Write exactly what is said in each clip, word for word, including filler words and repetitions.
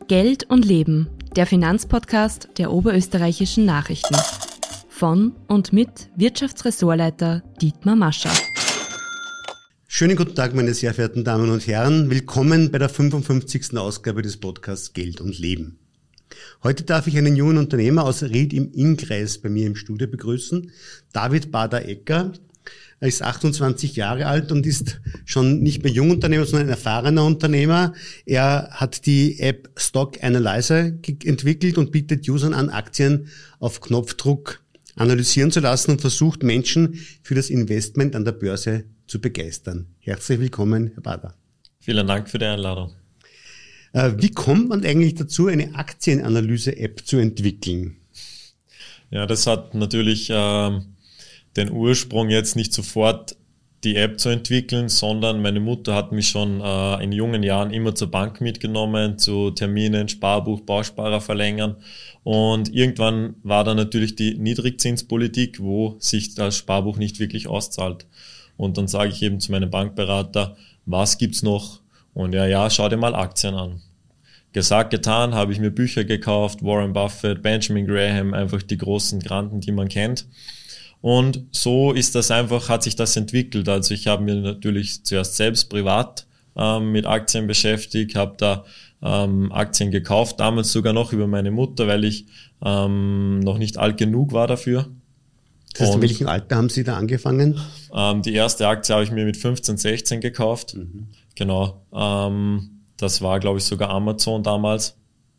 Geld und Leben, der Finanzpodcast der Oberösterreichischen Nachrichten. Von und mit Wirtschaftsressortleiter Dietmar Mascher. Schönen guten Tag, meine sehr verehrten Damen und Herren. Willkommen bei der fünfundfünfzigsten Ausgabe des Podcasts Geld und Leben. Heute darf ich einen jungen Unternehmer aus Ried im Innkreis bei mir im Studio begrüßen, David Bader-Ecker. Er ist achtundzwanzig Jahre alt und ist schon nicht mehr Jungunternehmer, sondern ein erfahrener Unternehmer. Er hat die App Stock Analyzer entwickelt und bietet Usern an, Aktien auf Knopfdruck analysieren zu lassen und versucht, Menschen für das Investment an der Börse zu begeistern. Herzlich willkommen, Herr Bader. Vielen Dank für die Einladung. Wie kommt man eigentlich dazu, eine Aktienanalyse-App zu entwickeln? Ja, das hat natürlich äh, den Ursprung, jetzt nicht sofort die App zu entwickeln, sondern meine Mutter hat mich schon äh, in jungen Jahren immer zur Bank mitgenommen, zu Terminen, Sparbuch, Bausparer verlängern. Und irgendwann war dann natürlich die Niedrigzinspolitik, wo sich das Sparbuch nicht wirklich auszahlt. Und dann sage ich eben zu meinem Bankberater, was gibt's noch? Und ja, ja, schau dir mal Aktien an. Gesagt, getan, habe ich mir Bücher gekauft, Warren Buffett, Benjamin Graham, einfach die großen Granden, die man kennt. Und so ist das einfach, hat sich das entwickelt. Also ich habe mir natürlich zuerst selbst privat ähm, mit Aktien beschäftigt, habe da ähm, Aktien gekauft, damals sogar noch über meine Mutter, weil ich ähm, noch nicht alt genug war dafür. Das heißt, in welchem Alter haben Sie da angefangen? Ähm, die erste Aktie habe ich mir mit fünfzehn, sechzehn gekauft. Mhm. Genau. Ähm, das war, glaube ich, sogar Amazon damals.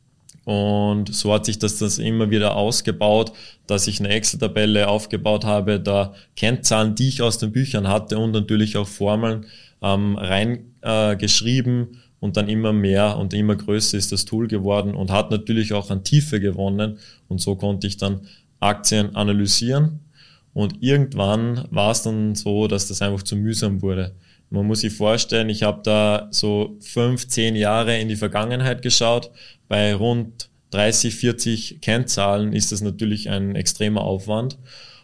Und so hat sich das, das immer wieder ausgebaut, dass ich eine Excel-Tabelle aufgebaut habe, da Kennzahlen, die ich aus den Büchern hatte und natürlich auch Formeln ähm, reingeschrieben äh, und dann immer mehr und immer größer ist das Tool geworden und hat natürlich auch an Tiefe gewonnen. Und so konnte ich dann Aktien analysieren. Und irgendwann war es dann so, dass das einfach zu mühsam wurde. Man muss sich vorstellen, ich habe da so fünf, zehn Jahre in die Vergangenheit geschaut. Bei rund dreißig, vierzig Kennzahlen ist das natürlich ein extremer Aufwand.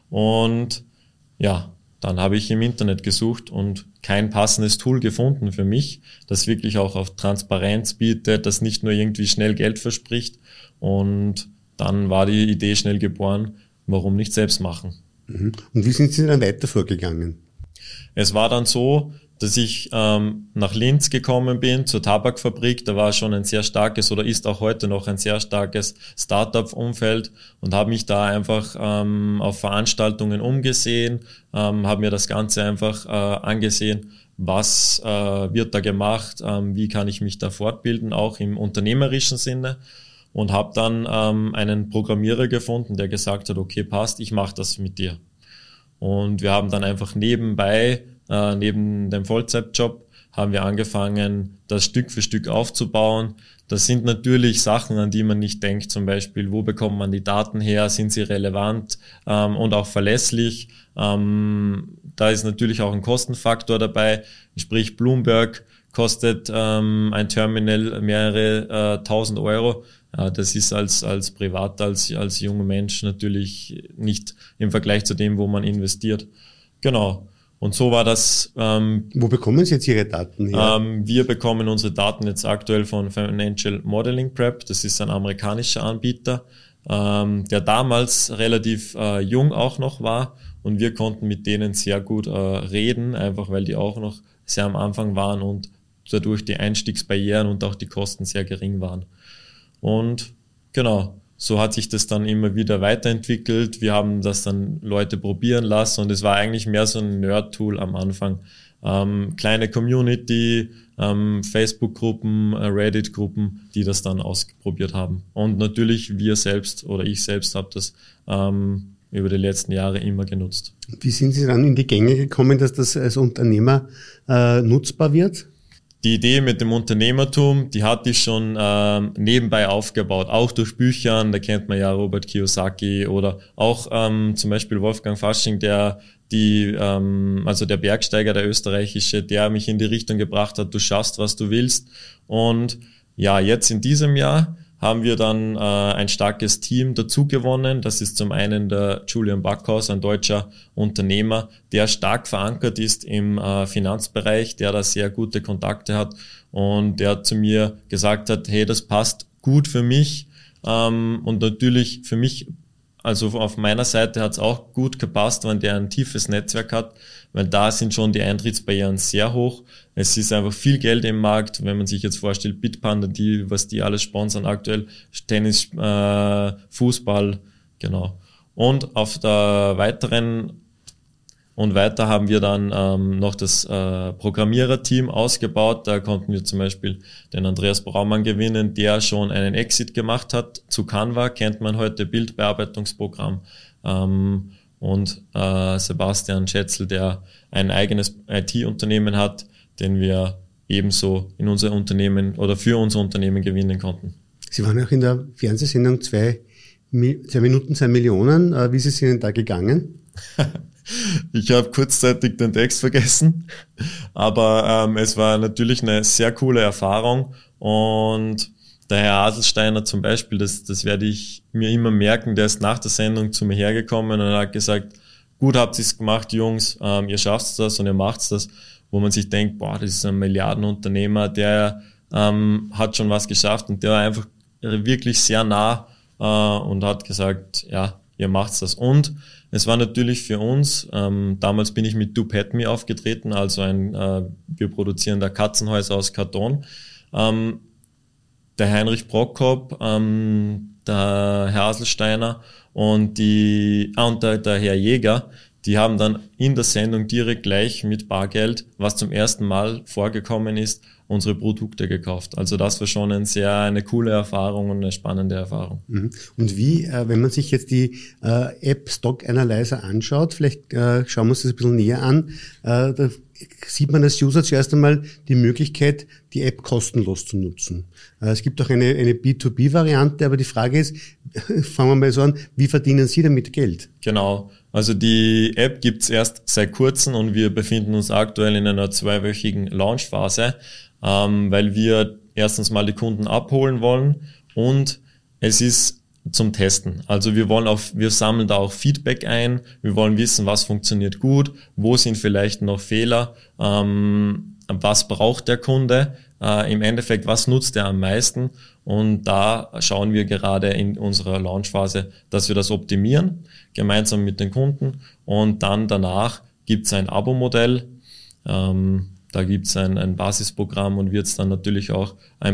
Und ja, dann habe ich im Internet gesucht und kein passendes Tool gefunden für mich, das wirklich auch auf Transparenz bietet, das nicht nur irgendwie schnell Geld verspricht. Und dann war die Idee schnell geboren, warum nicht selbst machen. Und wie sind Sie dann weiter vorgegangen? Es war dann so, dass ich ähm, nach Linz gekommen bin, zur Tabakfabrik. Da war schon ein sehr starkes oder ist auch heute noch ein sehr starkes Startup-Umfeld und habe mich da einfach ähm, auf Veranstaltungen umgesehen, ähm, habe mir das Ganze einfach äh, angesehen, was äh, wird da gemacht, ähm, wie kann ich mich da fortbilden, auch im unternehmerischen Sinne. Und habe dann ähm, einen Programmierer gefunden, der gesagt hat, okay, passt, ich mache das mit dir. Und wir haben dann einfach nebenbei, äh, neben dem Vollzeitjob, haben wir angefangen, das Stück für Stück aufzubauen. Das sind natürlich Sachen, an die man nicht denkt, zum Beispiel, wo bekommt man die Daten her, sind sie relevant ähm, und auch verlässlich. Ähm, da ist natürlich auch ein Kostenfaktor dabei, sprich Bloomberg kostet ähm, ein Terminal mehrere äh, tausend Euro. Ja, das ist als als Privat, als als junger Mensch natürlich nicht im Vergleich zu dem, wo man investiert. Genau. Und so war das. Ähm, Wo bekommen Sie jetzt Ihre Daten her? Ähm, wir bekommen unsere Daten jetzt aktuell von Financial Modeling Prep. Das ist ein amerikanischer Anbieter, ähm, der damals relativ äh, jung auch noch war. Und wir konnten mit denen sehr gut äh, reden, einfach weil die auch noch sehr am Anfang waren und dadurch die Einstiegsbarrieren und auch die Kosten sehr gering waren. Und genau, so hat sich das dann immer wieder weiterentwickelt. Wir haben das dann Leute probieren lassen und es war eigentlich mehr so ein Nerd-Tool am Anfang. Ähm, kleine Community, ähm, Facebook-Gruppen, äh, Reddit-Gruppen, die das dann ausprobiert haben. Und natürlich wir selbst oder ich selbst habe das ähm, über die letzten Jahre immer genutzt. Wie sind Sie dann in die Gänge gekommen, dass das als Unternehmer äh, nutzbar wird? Die Idee mit dem Unternehmertum, die hatte ich schon ähm, nebenbei aufgebaut, auch durch Büchern, da kennt man ja Robert Kiyosaki oder auch ähm, zum Beispiel Wolfgang Fasching, der die, ähm, also der Bergsteiger, der österreichische, der mich in die Richtung gebracht hat, du schaffst, was du willst. Und ja, jetzt in diesem Jahr haben wir dann äh, ein starkes Team dazu gewonnen. Das ist zum einen der Julian Backhaus, ein deutscher Unternehmer, der stark verankert ist im äh, Finanzbereich, der da sehr gute Kontakte hat und der zu mir gesagt hat, hey, das passt gut für mich ähm, und natürlich für mich, also auf meiner Seite hat es auch gut gepasst, wenn der ein tiefes Netzwerk hat, weil da sind schon die Eintrittsbarrieren sehr hoch. Es ist einfach viel Geld im Markt, wenn man sich jetzt vorstellt, Bitpanda, die, was die alles sponsern aktuell, Tennis, äh, Fußball, genau. Und auf der weiteren und weiter haben wir dann ähm, noch das äh, Programmiererteam ausgebaut. Da konnten wir zum Beispiel den Andreas Braumann gewinnen, der schon einen Exit gemacht hat zu Canva, kennt man heute, Bildbearbeitungsprogramm. Ähm, und äh, Sebastian Schätzl, der ein eigenes I T-Unternehmen hat, den wir ebenso in unser Unternehmen oder für unser Unternehmen gewinnen konnten. Sie waren auch in der Fernsehsendung zwei, zwei Minuten, zwei Millionen. Wie ist es Ihnen da gegangen? Ich habe kurzzeitig den Text vergessen, aber ähm, es war natürlich eine sehr coole Erfahrung und der Herr Adelsteiner zum Beispiel, das, das werde ich mir immer merken, der ist nach der Sendung zu mir hergekommen und hat gesagt, gut habt ihr es gemacht, Jungs, ähm, ihr schafft das und ihr macht das, wo man sich denkt, boah, das ist ein Milliardenunternehmer, der ähm, hat schon was geschafft und der war einfach wirklich sehr nah äh, und hat gesagt, ja, ihr macht das. Und es war natürlich für uns, ähm, damals bin ich mit Do Pet Me aufgetreten, also ein äh, bioproduzierender Katzenhäuser aus Karton. Ähm, der Heinrich Prokop, ähm, der Herr Aselsteiner und, die, ah, und der, der Herr Jäger, die haben dann in der Sendung direkt gleich mit Bargeld, was zum ersten Mal vorgekommen ist, unsere Produkte gekauft. Also das war schon ein sehr, eine coole Erfahrung und eine spannende Erfahrung. Und wie, wenn man sich jetzt die App Stock Analyzer anschaut, vielleicht schauen wir uns das ein bisschen näher an, da sieht man als User zuerst einmal die Möglichkeit, die App kostenlos zu nutzen. Es gibt auch eine, eine B zwei B-Variante, aber die Frage ist, fangen wir mal so an, wie verdienen Sie damit Geld? Genau, also die App gibt's erst seit kurzem und wir befinden uns aktuell in einer zweiwöchigen Launchphase, ähm, weil wir erstens mal die Kunden abholen wollen und es ist zum Testen. Also wir wollen auch, wir sammeln da auch Feedback ein. Wir wollen wissen, was funktioniert gut, wo sind vielleicht noch Fehler, ähm, was braucht der Kunde, äh, im Endeffekt, was nutzt er am meisten. Und da schauen wir gerade in unserer Launchphase, dass wir das optimieren, gemeinsam mit den Kunden. Und dann danach gibt es ein Abo-Modell. Ähm, Da gibt es ein, ein Basisprogramm und wird es dann natürlich auch ein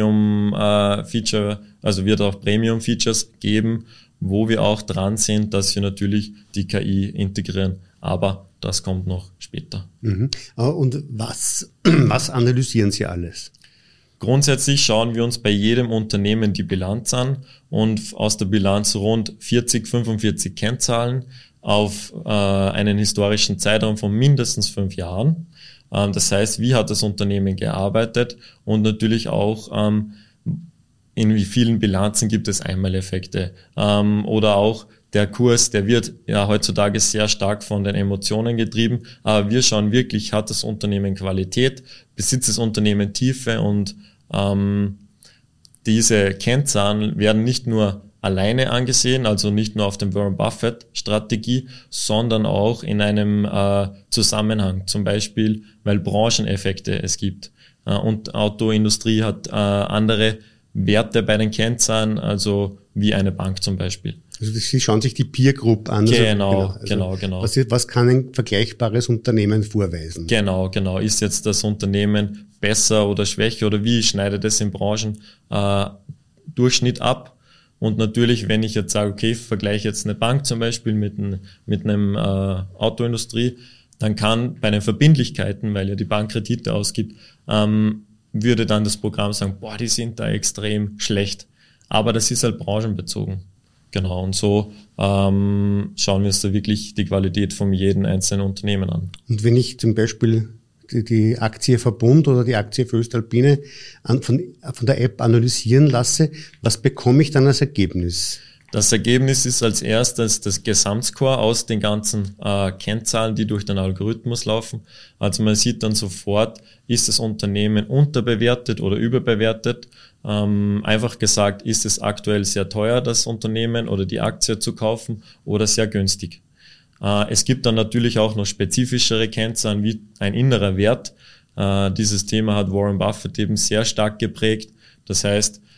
Premium-Feature, äh, also wird auch Premium-Features geben, wo wir auch dran sind, dass wir natürlich die K I integrieren. Aber das kommt noch später. Mhm. Und was, was analysieren Sie alles? Grundsätzlich schauen wir uns bei jedem Unternehmen die Bilanz an und aus der Bilanz rund vierzig, fünfundvierzig Kennzahlen auf äh, einen historischen Zeitraum von mindestens fünf Jahren. Das heißt, wie hat das Unternehmen gearbeitet und natürlich auch, ähm, in wie vielen Bilanzen gibt es Einmaleffekte. Ähm, oder auch der Kurs, der wird ja heutzutage sehr stark von den Emotionen getrieben, aber wir schauen wirklich, hat das Unternehmen Qualität, besitzt das Unternehmen Tiefe und ähm, diese Kennzahlen werden nicht nur alleine angesehen, also nicht nur auf dem Warren Buffett Strategie, sondern auch in einem äh, Zusammenhang, zum Beispiel, weil Brancheneffekte es gibt. Äh, und Autoindustrie hat äh, andere Werte bei den Kennzahlen, also wie eine Bank zum Beispiel. Also Sie schauen sich die Peer Group an. Genau, also, genau, genau. Was, was kann ein vergleichbares Unternehmen vorweisen? Genau, genau. Ist jetzt das Unternehmen besser oder schwächer oder wie schneidet es im Branchendurchschnitt äh, ab? Und natürlich, wenn ich jetzt sage, okay, ich vergleiche jetzt eine Bank zum Beispiel mit, ein, mit einem äh, Autoindustrie, dann kann bei den Verbindlichkeiten, weil ja die Bank Kredite ausgibt, ähm, würde dann das Programm sagen, boah, die sind da extrem schlecht. Aber das ist halt branchenbezogen. Genau, und so ähm, schauen wir uns da wirklich die Qualität von jedem einzelnen Unternehmen an. Und wenn ich zum Beispiel die Aktie Verbund oder die Aktie Voestalpine an, von, von der App analysieren lasse, was bekomme ich dann als Ergebnis? Das Ergebnis ist als erstes das Gesamtscore aus den ganzen äh, Kennzahlen, die durch den Algorithmus laufen. Also man sieht dann sofort, ist das Unternehmen unterbewertet oder überbewertet. Ähm, einfach gesagt, ist es aktuell sehr teuer, das Unternehmen oder die Aktie zu kaufen oder sehr günstig. Es gibt dann natürlich auch noch spezifischere Kennzahlen wie ein innerer Wert. Dieses Thema hat Warren Buffett eben sehr stark geprägt. Das heißt,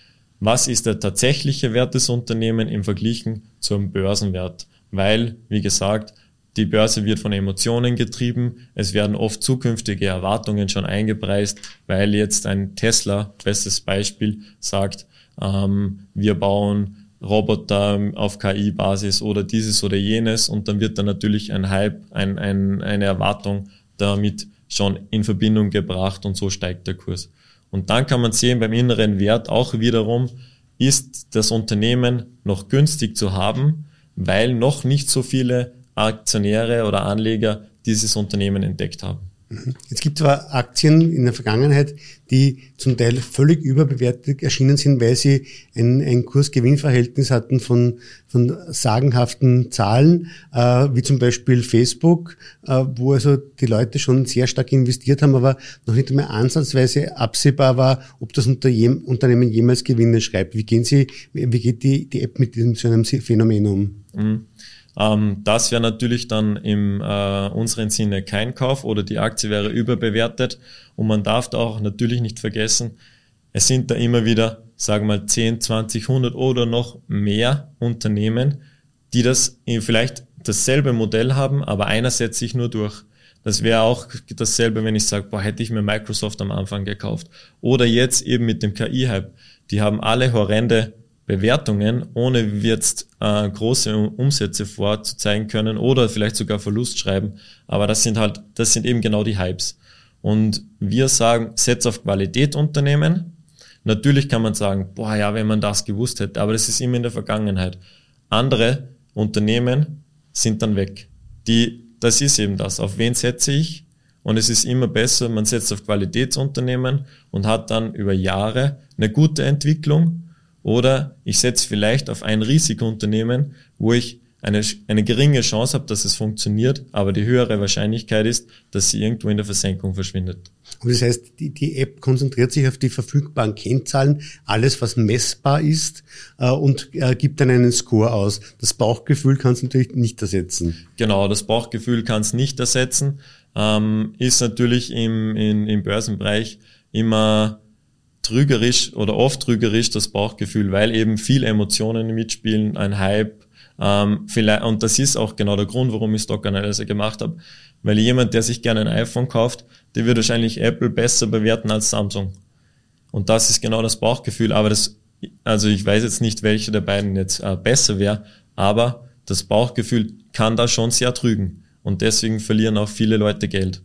was ist der tatsächliche Wert des Unternehmens im Vergleich zum Börsenwert. Weil, wie gesagt, die Börse wird von Emotionen getrieben. Es werden oft zukünftige Erwartungen schon eingepreist, weil jetzt ein Tesla, bestes Beispiel, sagt, ähm, wir bauen Roboter auf K I-Basis oder dieses oder jenes, und dann wird dann natürlich ein Hype, ein, ein, eine Erwartung damit schon in Verbindung gebracht, und so steigt der Kurs. Und dann kann man sehen, beim inneren Wert auch wiederum, ist das Unternehmen noch günstig zu haben, weil noch nicht so viele Aktionäre oder Anleger dieses Unternehmen entdeckt haben. Es gibt zwar Aktien in der Vergangenheit, die zum Teil völlig überbewertet erschienen sind, weil sie ein, ein Kurs-Gewinn-Verhältnis hatten von, von sagenhaften Zahlen, äh, wie zum Beispiel Facebook, äh, wo also die Leute schon sehr stark investiert haben, aber noch nicht einmal ansatzweise absehbar war, ob das Unternehmen jemals Gewinne schreibt. Wie gehen Sie, wie geht die, die App mit diesem so einem Phänomen um? Mhm. Ähm, das wäre natürlich dann im äh, unseren Sinne kein Kauf, oder die Aktie wäre überbewertet, und man darf da auch natürlich nicht vergessen, es sind da immer wieder, sagen wir mal, zehn, zwanzig, hundert oder noch mehr Unternehmen, die das vielleicht dasselbe Modell haben, aber einer setzt sich nur durch. Das wäre auch dasselbe, wenn ich sage, boah, hätte ich mir Microsoft am Anfang gekauft. Oder jetzt eben mit dem K I-Hype. Die haben alle horrende Bewertungen, ohne jetzt äh, große Umsätze vorzuzeigen können oder vielleicht sogar Verlust schreiben. Aber das sind halt, das sind eben genau die Hypes. Und wir sagen, setz auf Qualität Unternehmen. Natürlich kann man sagen, boah, ja, wenn man das gewusst hätte, aber das ist immer in der Vergangenheit. Andere Unternehmen sind dann weg. Die, das ist eben das. Auf wen setze ich? Und es ist immer besser, man setzt auf Qualitätsunternehmen und hat dann über Jahre eine gute Entwicklung. Oder ich setze vielleicht auf ein Risikounternehmen, wo ich eine, eine geringe Chance habe, dass es funktioniert, aber die höhere Wahrscheinlichkeit ist, dass sie irgendwo in der Versenkung verschwindet. Und das heißt, die, die App konzentriert sich auf die verfügbaren Kennzahlen, alles, was messbar ist, äh, und äh, gibt dann einen Score aus. Das Bauchgefühl kann es natürlich nicht ersetzen. Genau, das Bauchgefühl kann es nicht ersetzen. Ähm, ist natürlich im, in, im Börsenbereich immer trügerisch oder oft trügerisch das Bauchgefühl, weil eben viel Emotionen mitspielen, ein Hype, ähm, vielleicht, und das ist auch genau der Grund, warum ich Stock-Analyse gemacht habe, weil jemand, der sich gerne ein iPhone kauft, der wird wahrscheinlich Apple besser bewerten als Samsung. Und das ist genau das Bauchgefühl, aber das, also ich weiß jetzt nicht, welche der beiden jetzt äh, besser wäre, aber das Bauchgefühl kann da schon sehr trügen, und deswegen verlieren auch viele Leute Geld.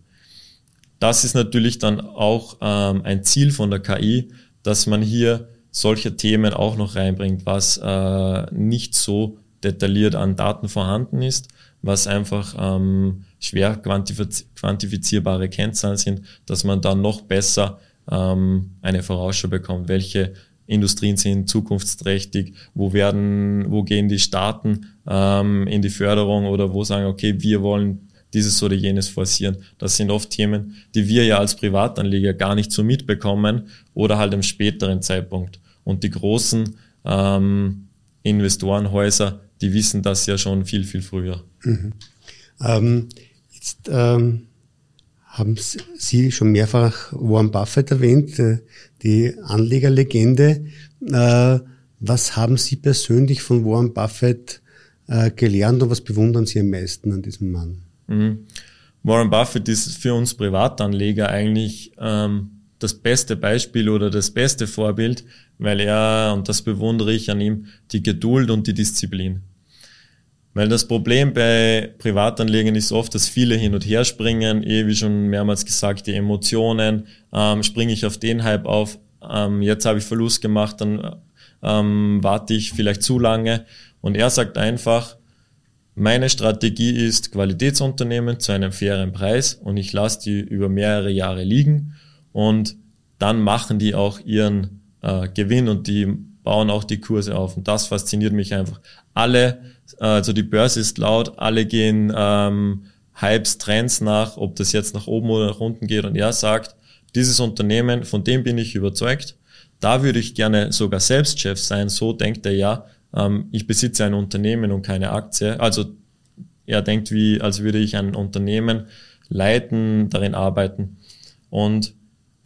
Das ist natürlich dann auch ähm, ein Ziel von der K I, dass man hier solche Themen auch noch reinbringt, was äh, nicht so detailliert an Daten vorhanden ist, was einfach ähm, schwer quantifiz- quantifizierbare Kennzahlen sind, dass man dann noch besser ähm, eine Vorausschau bekommt, welche Industrien sind zukunftsträchtig, wo werden, wo gehen die Staaten ähm, in die Förderung, oder wo sagen, okay, wir wollen dieses oder jenes forcieren. Das sind oft Themen, die wir ja als Privatanleger gar nicht so mitbekommen oder halt im späteren Zeitpunkt. Und die großen ähm, Investorenhäuser, die wissen das ja schon viel, viel früher. Mhm. Ähm, jetzt ähm, haben Sie schon mehrfach Warren Buffett erwähnt, äh, die Anlegerlegende. Äh, was haben Sie persönlich von Warren Buffett äh, gelernt, und was bewundern Sie am meisten an diesem Mann? Mhm. Warren Buffett ist für uns Privatanleger eigentlich ähm, das beste Beispiel oder das beste Vorbild, weil er, und das bewundere ich an ihm, die Geduld und die Disziplin. Weil das Problem bei Privatanlegern ist oft, dass viele hin und her springen, eh wie schon mehrmals gesagt, die Emotionen, ähm, springe ich auf den Hype auf, ähm, jetzt habe ich Verlust gemacht, dann ähm, warte ich vielleicht zu lange, und er sagt einfach, meine Strategie ist Qualitätsunternehmen zu einem fairen Preis, und ich lasse die über mehrere Jahre liegen, und dann machen die auch ihren äh, Gewinn und die bauen auch die Kurse auf, und das fasziniert mich einfach. Alle, also die Börse ist laut, alle gehen ähm, Hypes, Trends nach, ob das jetzt nach oben oder nach unten geht, und er sagt, dieses Unternehmen, von dem bin ich überzeugt, da würde ich gerne sogar selbst Chef sein, so denkt er ja. Ich besitze ein Unternehmen und keine Aktie. Also er denkt, wie, als würde ich ein Unternehmen leiten, darin arbeiten. Und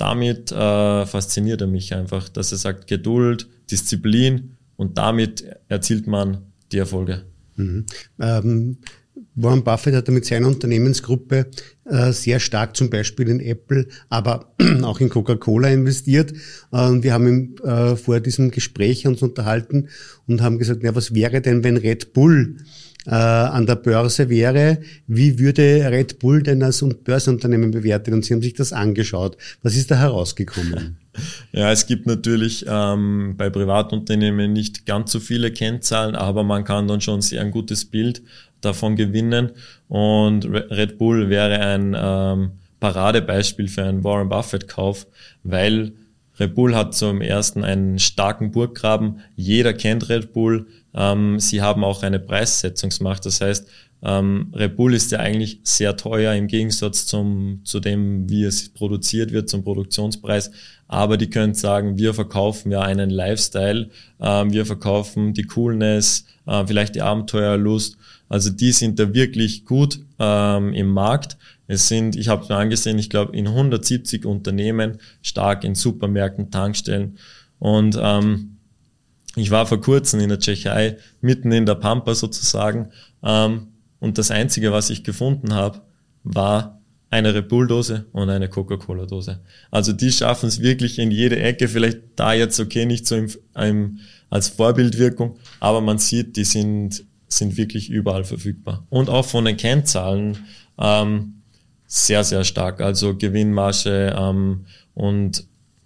damit äh, fasziniert er mich einfach, dass er sagt Geduld, Disziplin und damit erzielt man die Erfolge. Mhm. Ähm, Warren Buffett hat mit seiner Unternehmensgruppe äh, sehr stark zum Beispiel in Apple, aber auch in Coca-Cola investiert. Äh, und wir haben im, äh, vor diesem Gespräch uns unterhalten und haben gesagt, na, was wäre denn, wenn Red Bull äh, an der Börse wäre? Wie würde Red Bull denn als Börsenunternehmen bewertet? Und sie haben sich das angeschaut. Was ist da herausgekommen? Ja, es gibt natürlich ähm, bei Privatunternehmen nicht ganz so viele Kennzahlen, aber man kann dann schon sehr ein gutes Bild davon gewinnen. Und Red Bull wäre ein ähm, Paradebeispiel für einen Warren Buffett-Kauf, weil Red Bull hat zum ersten einen starken Burggraben. Jeder kennt Red Bull. Ähm, sie haben auch eine Preissetzungsmacht. Das heißt, ähm, Red Bull ist ja eigentlich sehr teuer im Gegensatz zum zu dem, wie es produziert wird, zum Produktionspreis. Aber die können sagen, wir verkaufen ja einen Lifestyle, äh, wir verkaufen die Coolness, äh, vielleicht die Abenteuerlust. Also die sind da wirklich gut ähm, im Markt. Es sind, ich habe es mir angesehen, ich glaube in hundertsiebzig Unternehmen, stark in Supermärkten, Tankstellen. Und ähm, ich war vor kurzem in der Tschechei, mitten in der Pampa sozusagen. Ähm, und das Einzige, was ich gefunden habe, war eine Red Bull-Dose und eine Coca-Cola-Dose. Also die schaffen es wirklich in jede Ecke. Vielleicht da jetzt okay, nicht so im, im, als Vorbildwirkung, aber man sieht, die sind sind wirklich überall verfügbar. Und auch von den Kennzahlen ähm, sehr, sehr stark. Also Gewinnmarge ähm, und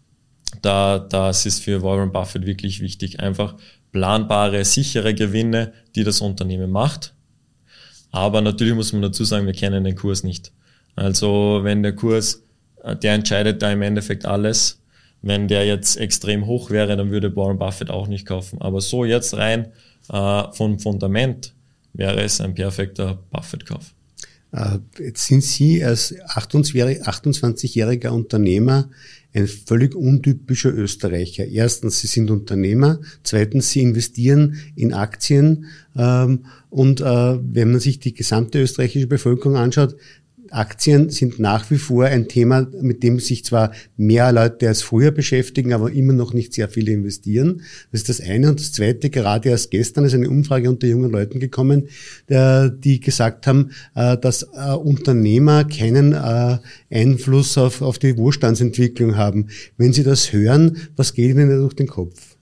da das ist für Warren Buffett wirklich wichtig. Einfach planbare, sichere Gewinne, die das Unternehmen macht. Aber natürlich muss man dazu sagen, wir kennen den Kurs nicht. Also wenn der Kurs, der entscheidet da im Endeffekt alles. Wenn der jetzt extrem hoch wäre, dann würde Warren Buffett auch nicht kaufen. Aber so jetzt rein äh, vom Fundament wäre es ein perfekter Buffett-Kauf. Äh, jetzt sind Sie als achtundzwanzigjähriger Unternehmer ein völlig untypischer Österreicher. Erstens, Sie sind Unternehmer. Zweitens, Sie investieren in Aktien. Ähm, und äh, wenn man sich die gesamte österreichische Bevölkerung anschaut, Aktien sind nach wie vor ein Thema, mit dem sich zwar mehr Leute als früher beschäftigen, aber immer noch nicht sehr viele investieren. Das ist das eine. Und das zweite, gerade erst gestern ist eine Umfrage unter jungen Leuten gekommen, die gesagt haben, dass Unternehmer keinen Einfluss auf, auf die Wohlstandsentwicklung haben. Wenn Sie das hören, was geht Ihnen da durch den Kopf?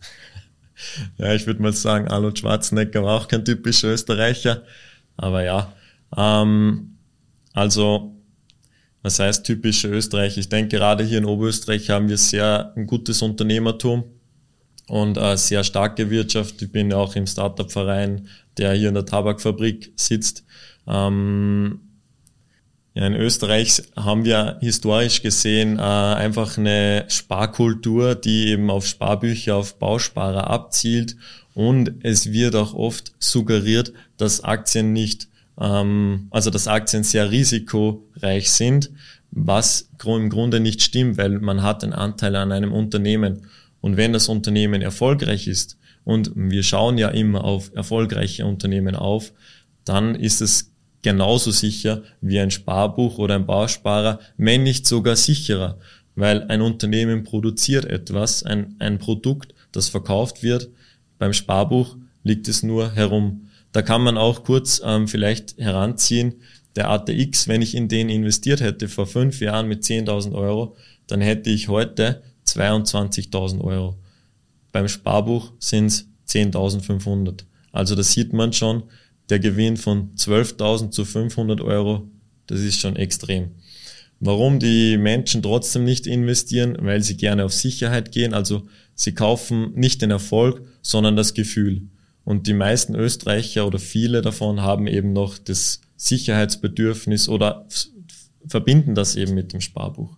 Ja, ich würde mal sagen, Arnold Schwarzenegger war auch kein typischer Österreicher. Aber ja, ähm, also, was heißt typische Österreich? Ich denke, gerade hier in Oberösterreich haben wir sehr ein gutes Unternehmertum und eine sehr starke Wirtschaft. Ich bin ja auch im Startup-Verein, der hier in der Tabakfabrik sitzt. Ähm, ja, in Österreich haben wir historisch gesehen äh, einfach eine Sparkultur, die eben auf Sparbücher, auf Bausparer abzielt. Und es wird auch oft suggeriert, dass Aktien nicht also dass Aktien sehr risikoreich sind, was im Grunde nicht stimmt, weil man hat einen Anteil an einem Unternehmen. Und wenn das Unternehmen erfolgreich ist, und wir schauen ja immer auf erfolgreiche Unternehmen auf, dann ist es genauso sicher wie ein Sparbuch oder ein Bausparer, wenn nicht sogar sicherer, weil ein Unternehmen produziert etwas, ein, ein Produkt, das verkauft wird. Beim Sparbuch liegt es nur herum. Da kann man auch kurz ähm, vielleicht heranziehen, der A T X, wenn ich in den investiert hätte vor fünf Jahren mit zehntausend Euro, dann hätte ich heute zweiundzwanzigtausend Euro. Beim Sparbuch sind es zehntausendfünfhundert. Also da sieht man schon, der Gewinn von zwölftausend zu fünfhundert Euro, das ist schon extrem. Warum die Menschen trotzdem nicht investieren? Weil sie gerne auf Sicherheit gehen. Also sie kaufen nicht den Erfolg, sondern das Gefühl. Und die meisten Österreicher oder viele davon haben eben noch das Sicherheitsbedürfnis oder f- verbinden das eben mit dem Sparbuch.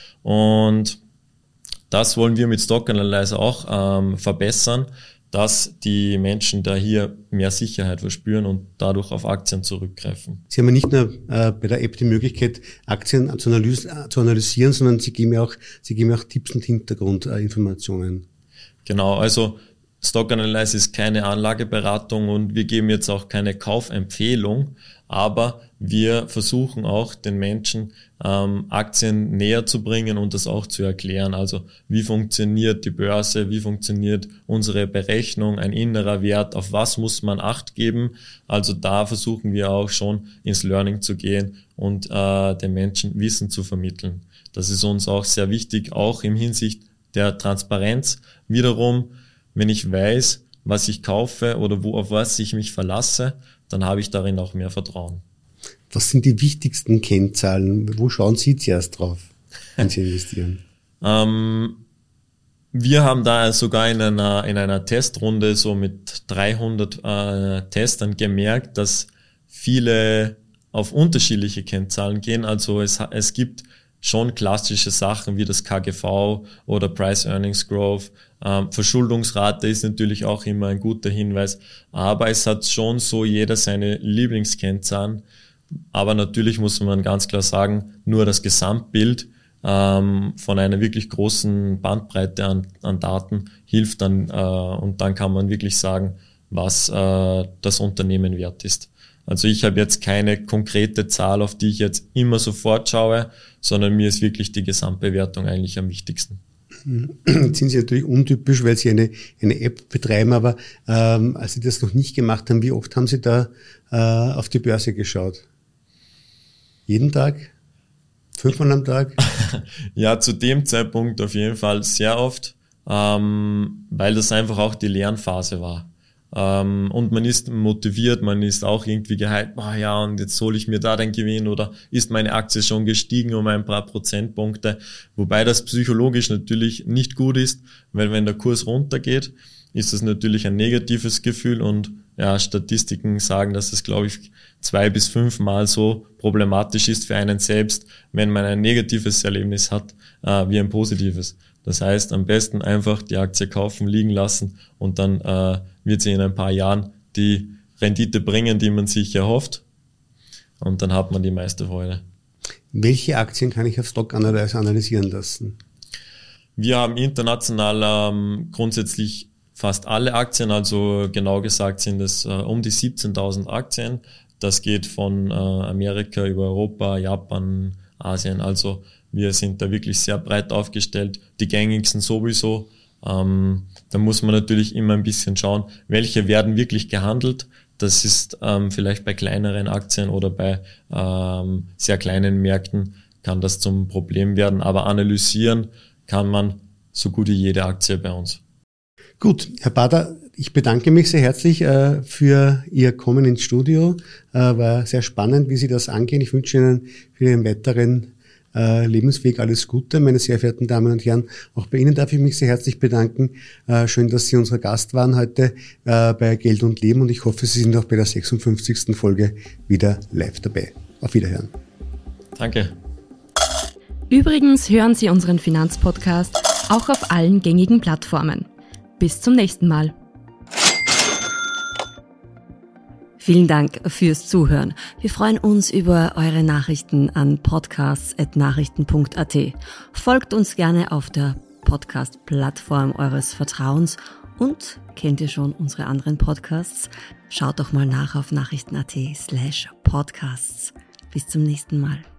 Und das wollen wir mit Stock Analyzer auch ähm, verbessern, dass die Menschen da hier mehr Sicherheit verspüren und dadurch auf Aktien zurückgreifen. Sie haben ja nicht nur äh, bei der App die Möglichkeit, Aktien zu, analys- äh, zu analysieren, sondern Sie geben ja auch, Sie geben ja auch Tipps und Hintergrundinformationen. Genau, also Stock Analyze ist keine Anlageberatung und wir geben jetzt auch keine Kaufempfehlung, aber wir versuchen auch den Menschen ähm, Aktien näher zu bringen und das auch zu erklären. Also wie funktioniert die Börse, wie funktioniert unsere Berechnung, ein innerer Wert, auf was muss man Acht geben. Also da versuchen wir auch schon ins Learning zu gehen und äh, den Menschen Wissen zu vermitteln. Das ist uns auch sehr wichtig, auch im Hinsicht der Transparenz. Wiederum, wenn ich weiß, was ich kaufe oder wo auf was ich mich verlasse, dann habe ich darin auch mehr Vertrauen. Was sind die wichtigsten Kennzahlen? Wo schauen Sie zuerst drauf, wenn Sie investieren? ähm, wir haben da sogar in einer, in einer Testrunde so mit dreihundert äh, Testern gemerkt, dass viele auf unterschiedliche Kennzahlen gehen. Also es, es gibt schon klassische Sachen wie das K G V oder Price Earnings Growth. Ähm, Verschuldungsrate ist natürlich auch immer ein guter Hinweis, aber es hat schon so jeder seine Lieblingskennzahlen. Aber natürlich muss man ganz klar sagen, nur das Gesamtbild ähm, von einer wirklich großen Bandbreite an, an Daten hilft dann äh, und dann kann man wirklich sagen, was äh, das Unternehmen wert ist. Also ich habe jetzt keine konkrete Zahl, auf die ich jetzt immer sofort schaue, sondern mir ist wirklich die Gesamtbewertung eigentlich am wichtigsten. Jetzt sind Sie natürlich untypisch, weil Sie eine, eine App betreiben, aber ähm, als Sie das noch nicht gemacht haben, wie oft haben Sie da äh, auf die Börse geschaut? Jeden Tag? Fünfmal am Tag? Ja, zu dem Zeitpunkt auf jeden Fall sehr oft, ähm, weil das einfach auch die Lernphase war. Ähm, und man ist motiviert, man ist auch irgendwie gehypt, oh ja, und jetzt hole ich mir da den Gewinn oder ist meine Aktie schon gestiegen um ein paar Prozentpunkte, wobei das psychologisch natürlich nicht gut ist, weil wenn der Kurs runtergeht, ist das natürlich ein negatives Gefühl und ja, Statistiken sagen, dass es, glaube ich, zwei bis fünfmal so problematisch ist für einen selbst, wenn man ein negatives Erlebnis hat, äh, wie ein positives. Das heißt, am besten einfach die Aktie kaufen, liegen lassen und dann äh, wird sie in ein paar Jahren die Rendite bringen, die man sich erhofft und dann hat man die meiste Freude. Welche Aktien kann ich auf Stock Analyze analysieren lassen? Wir haben international ähm, grundsätzlich fast alle Aktien, also genau gesagt sind es äh, um die siebzehntausend Aktien. Das geht von äh, Amerika über Europa, Japan, Asien, also wir sind da wirklich sehr breit aufgestellt, die gängigsten sowieso. Ähm, da muss man natürlich immer ein bisschen schauen, welche werden wirklich gehandelt. Das ist ähm, vielleicht bei kleineren Aktien oder bei ähm, sehr kleinen Märkten kann das zum Problem werden. Aber analysieren kann man so gut wie jede Aktie bei uns. Gut, Herr Bader, ich bedanke mich sehr herzlich äh, für Ihr Kommen ins Studio. Äh, war sehr spannend, wie Sie das angehen. Ich wünsche Ihnen für Ihren weiteren äh, Lebensweg alles Gute, meine sehr verehrten Damen und Herren. Auch bei Ihnen darf ich mich sehr herzlich bedanken. Äh, schön, dass Sie unser Gast waren heute äh, bei Geld und Leben und ich hoffe, Sie sind auch bei der sechsundfünfzigsten Folge wieder live dabei. Auf Wiederhören. Danke. Übrigens hören Sie unseren Finanzpodcast auch auf allen gängigen Plattformen. Bis zum nächsten Mal. Vielen Dank fürs Zuhören. Wir freuen uns über eure Nachrichten an podcasts at nachrichten punkt a t. Folgt uns gerne auf der Podcast-Plattform eures Vertrauens und kennt ihr schon unsere anderen Podcasts? Schaut doch mal nach auf nachrichten punkt a t slash podcasts. Bis zum nächsten Mal.